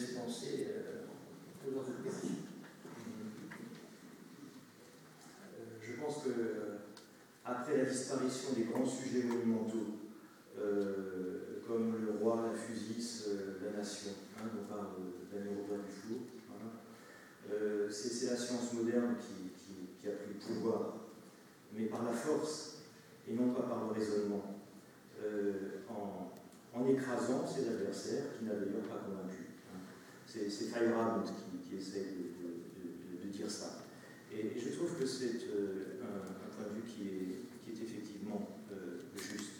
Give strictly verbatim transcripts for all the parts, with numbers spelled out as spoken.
laisse penser euh, aux autres questions. Euh, je pense que euh, après la disparition des grands sujets monumentaux, euh, comme le roi, la Fusis, euh, la nation, hein, on parle d'Annie Robert Dufour, hein, euh, c'est la science moderne qui, qui, qui a pris le pouvoir, mais par la force et non pas par le raisonnement, euh, en, en écrasant ses adversaires qui n'avaient d'ailleurs pas convaincu. C'est Feyerabend qui, qui essaie de, de, de, de dire ça. Et, et je trouve que c'est euh, un, un point de vue qui est, qui est effectivement euh, juste.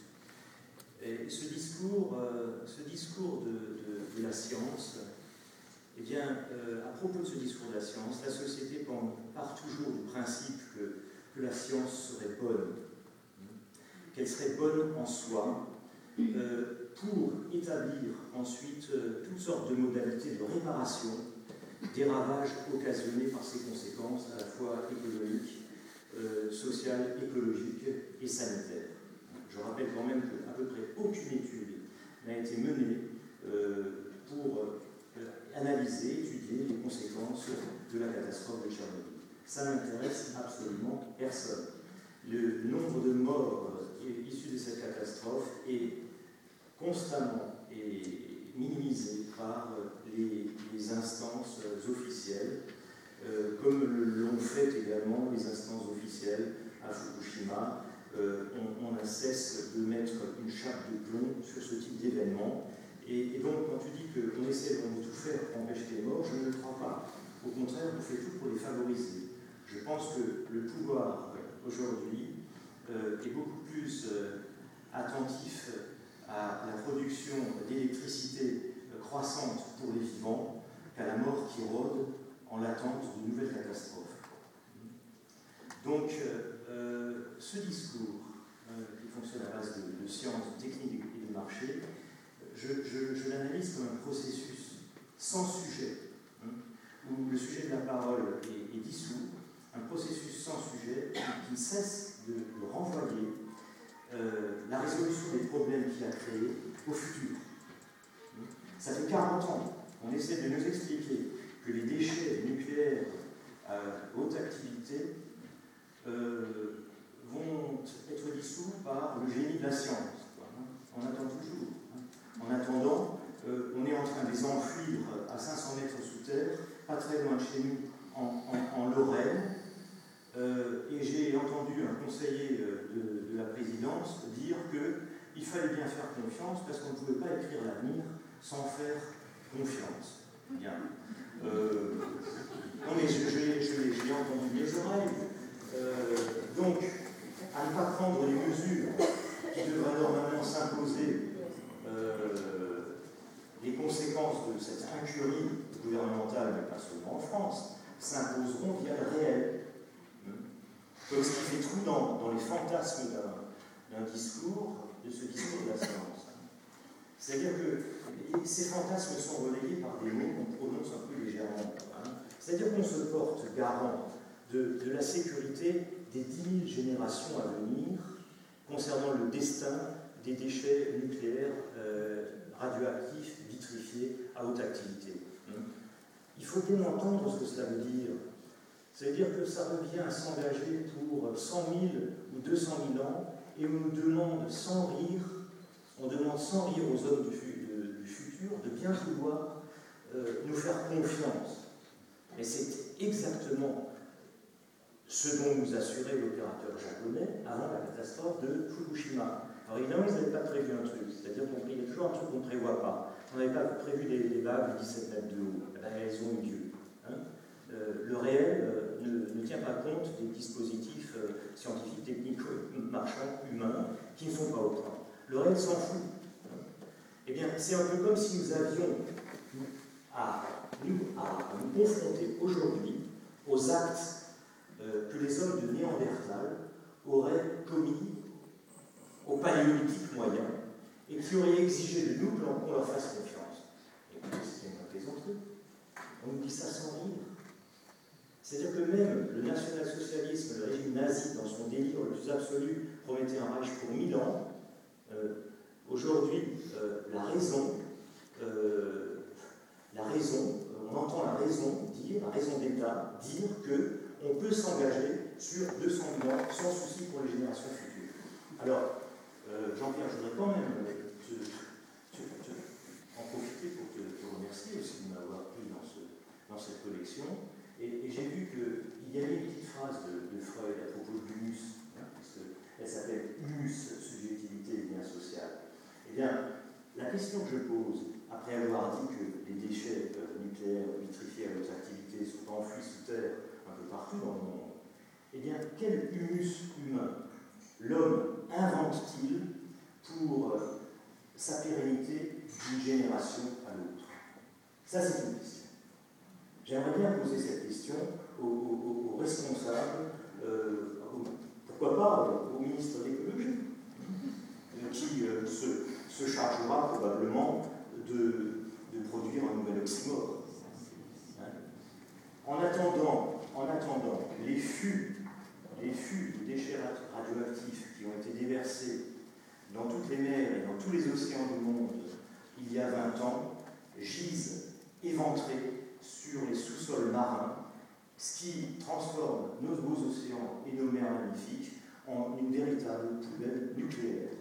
Et ce discours, euh, ce discours de, de, de la science, eh bien, euh, à propos de ce discours de la science, la société part toujours du principe que, que la science serait bonne, qu'elle serait bonne en soi, euh, pour établir ensuite euh, toutes sortes de modalités de réparation des ravages occasionnés par ces conséquences à la fois économiques, euh, sociales, écologiques et sanitaires. Je rappelle quand même qu'à peu près aucune étude n'a été menée euh, pour euh, analyser, étudier les conséquences de la catastrophe de Tchernobyl. Ça n'intéresse absolument personne. Le nombre de morts issus de cette catastrophe est constamment et minimisé par les, les instances officielles, euh, comme l'ont fait également les instances officielles à Fukushima. Euh, on, on a cesse de mettre une chape de plomb sur ce type d'événement. Et, et donc, quand tu dis qu'on essaie de tout faire pour empêcher les morts, je ne le crois pas. Au contraire, on fait tout pour les favoriser. Je pense que le pouvoir, aujourd'hui, euh, est beaucoup plus euh, attentif à la production d'électricité croissante pour les vivants qu'à la mort qui rôde en l'attente de nouvelles catastrophes. Donc, euh, ce discours, euh, qui fonctionne à base de, de sciences, de techniques et de marché, je, je, je l'analyse comme un processus sans sujet, hein, où le sujet de la parole est, est dissous, un processus sans sujet qui, qui cesse de, de renvoyer Euh, la résolution des problèmes qu'il a créés au futur. Ça fait quarante ans qu'on essaie de nous expliquer que les déchets nucléaires à haute activité euh, vont être dissous par le génie de la science. On attend toujours. En attendant, euh, on est en train de les enfouir à cinq cents mètres sous terre, pas très loin de chez nous, en, en, en Lorraine. Euh, et j'ai entendu un conseiller de, de la présidence dire qu'il fallait bien faire confiance parce qu'on ne pouvait pas écrire l'avenir sans faire confiance. Bien. Euh, non mais je, je, je, je l'ai entendu mes oreilles. Euh, donc, à ne pas prendre les mesures qui devraient normalement s'imposer, euh, les conséquences de cette incurie gouvernementale, mais pas seulement en France, s'imposeront via le réel. Comme ce qui fait trou dans, dans les fantasmes d'un discours, de ce discours de la science. C'est-à-dire que ces fantasmes sont relayés par des mots qu'on prononce un peu légèrement. Hein. C'est-à-dire qu'on se porte garant de, de la sécurité des dix mille générations à venir concernant le destin des déchets nucléaires euh, radioactifs, vitrifiés, à haute activité. Hein. Il faut bien entendre ce que cela veut dire. C'est-à-dire que ça revient à s'engager pour cent mille ou deux cent mille ans, et on nous demande sans rire, on demande sans rire aux hommes du, du futur de bien vouloir euh, nous faire confiance. Et c'est exactement ce dont nous assurait l'opérateur japonais avant la catastrophe de Fukushima. Alors évidemment, ils n'avaient pas prévu un truc, c'est-à-dire qu'il y a toujours un truc qu'on ne prévoit pas. On n'avait pas prévu des, des vagues de dix-sept mètres de haut. Ben, elles ont eu lieu. Hein. Euh, le réel euh, ne, ne tient pas compte des dispositifs euh, scientifiques, techniques, marchands, humains, qui ne sont pas au point. Le réel s'en fout. Eh bien, c'est un peu comme si nous avions à nous, à nous confronter aujourd'hui aux actes euh, que les hommes de Néandertal auraient commis au paléolithique moyen et qui auraient exigé de nous qu'on leur fasse confiance. Écoutez, c'est une plaisanterie. On nous dit ça sans rire. C'est-à-dire que même le national-socialisme, le régime nazi, dans son délire le plus absolu, promettait un Reich pour mille ans. Euh, Aujourd'hui, euh, la raison, euh, la raison raison, on entend la raison dire, la raison d'État dire qu'on peut s'engager sur deux cents mille ans sans souci pour les générations futures. Alors, euh, Jean-Pierre, je voudrais quand même te, te, te, en profiter pour te, te remercier aussi de m'avoir pris dans, ce, dans cette collection. Et, et j'ai vu qu'il y avait une petite phrase de, de Freud à propos de l'humus, hein, puisqu'elle s'appelle humus, subjectivité et lien social. Eh bien, la question que je pose, après avoir dit que les déchets euh, nucléaires, vitrifiés à notre activité sont enfouis sous terre un peu partout dans le monde, eh bien, quel humus humain l'homme invente-t-il pour euh, sa pérennité d'une génération à l'autre? Ça, c'est une question. J'aimerais bien poser cette question aux, aux, aux responsables, euh, aux, pourquoi pas au ministre de l'écologie, qui euh, se, se chargera probablement de, de produire un nouvel oxymore. Hein? En attendant, en attendant, les fûts, les fûts de déchets radioactifs qui ont été déversés dans toutes les mers et dans tous les océans du monde il y a vingt ans, gisent éventrés sur les sous-sols marins, ce qui transforme nos beaux océans et nos mers magnifiques en une véritable poubelle nucléaire.